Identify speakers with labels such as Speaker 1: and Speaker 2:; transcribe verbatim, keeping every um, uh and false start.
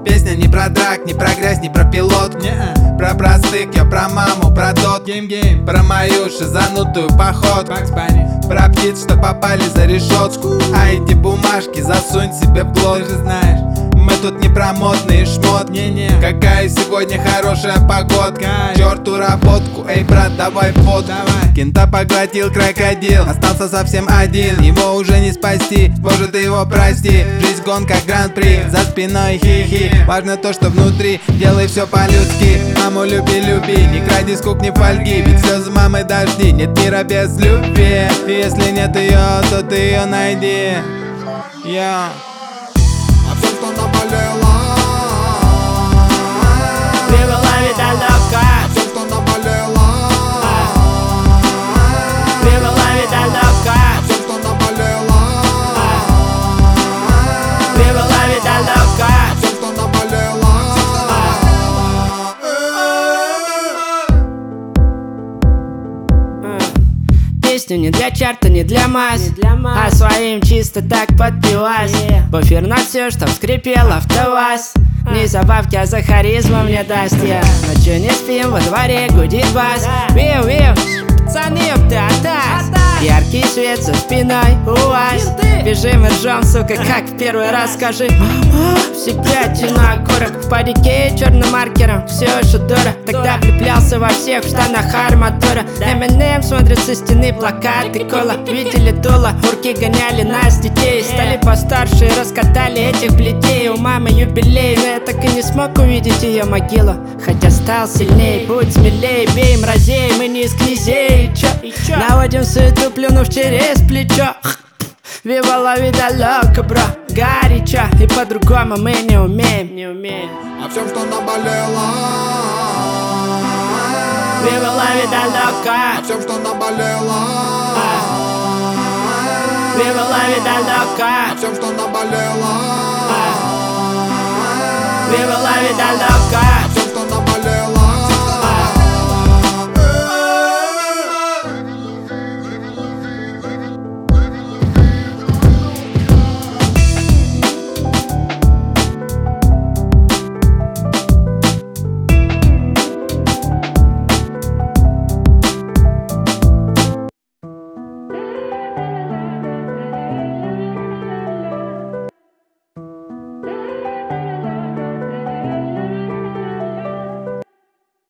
Speaker 1: Песня не про драк, не про грязь, не про пилот. Не-а. Про простых, я про маму, про тот гейм гейм, про мою шизанутую походку, про птиц, что попали за решетку. А эти бумажки засунь себе в плод. Ты же знаешь, мы тут не про модные шмот. Не-не. Какая сегодня хорошая погодка. К черту работку, эй, брат, давай фот. Давай. Кента поглотил крокодил, остался совсем один. Его уже не спасти, может, ты его прости. Жизнь гонка гран-при, за спиной хи-хи. Важно то, что внутри, делай все по-людски. Маму люби, люби, не кради скук, не фольги. Ведь слезы мамы дожди, нет мира без любви. И если нет ее, то ты ее найди. Я
Speaker 2: А все, что наболело,
Speaker 3: Viva la vida loca.
Speaker 2: а все, что наболело,
Speaker 3: Viva la vida loca.
Speaker 2: а все, что наболело,
Speaker 3: Viva la vida loca.
Speaker 2: а все, что наболело.
Speaker 3: Песню не для чарта, не для масс, а своим чисто так подпилась. Буфер на все, чтоб скрипел АвтоВАЗ. Не забавки, а за харизму мне даст я. Ночью не спим, во дворе гудит бас. Виу, виу, пацаны, ты атас. Яркий свет за спиной, УАЗ. Бежим и ржем, сука, как в первый раз. Скажи, мама, всегда на горок. По реке черным маркером, все еще дура. Тогда влюблялся во всех в штанах арматура. Эминем смотрит со стены плакаты, кола. Видели дуло, урки гоняли нас, детей. Стали постарше и раскатали этих бледей. У мамы юбилей, но я так и не смог увидеть ее могилу. Хотя стал сильней, будь смелей, бей мразей. Мы не из князей, чё? Наводим суету, плюнув через плечо. Viva la vida loca, бро, горячо. И по-другому мы не умеем, не умеем.
Speaker 2: А все, что наболело,
Speaker 3: Viva la vida loca.
Speaker 2: а все, что наболело,
Speaker 3: Viva la vida loca.
Speaker 2: а все, что наболело,
Speaker 3: Viva la vida loca.